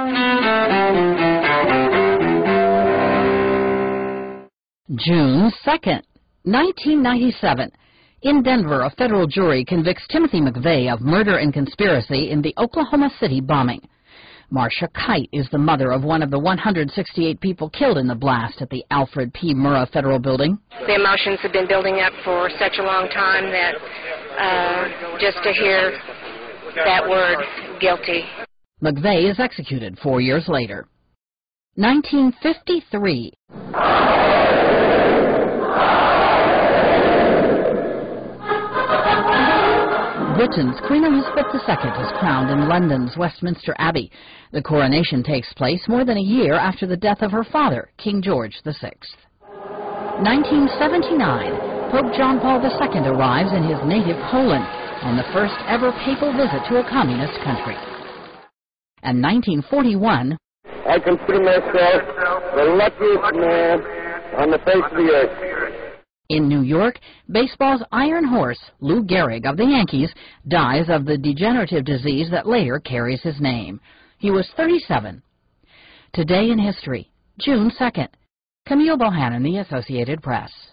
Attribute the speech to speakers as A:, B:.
A: June 2nd, 1997. In Denver, a federal jury convicts Timothy McVeigh of murder and conspiracy in the Oklahoma City bombing. Marcia Kite is the mother of one of the 168 people killed in the blast at the Alfred P. Murrah Federal Building.
B: The emotions have been building up for such a long time that just to hear that word, guilty.
A: McVeigh is executed 4 years later. 1953. Britain's Queen Elizabeth II is crowned in London's Westminster Abbey. The coronation takes place more than a year after the death of her father, King George VI. 1979, Pope John Paul II arrives in his native Poland on the first ever papal visit to a communist country. And 1941,
C: I consider myself the luckiest man on the face of the earth.
A: In New York, baseball's iron horse, Lou Gehrig of the Yankees, dies of the degenerative disease that later carries his name. He was 37. Today in history, June 2nd. Camille Bohannon, The Associated Press.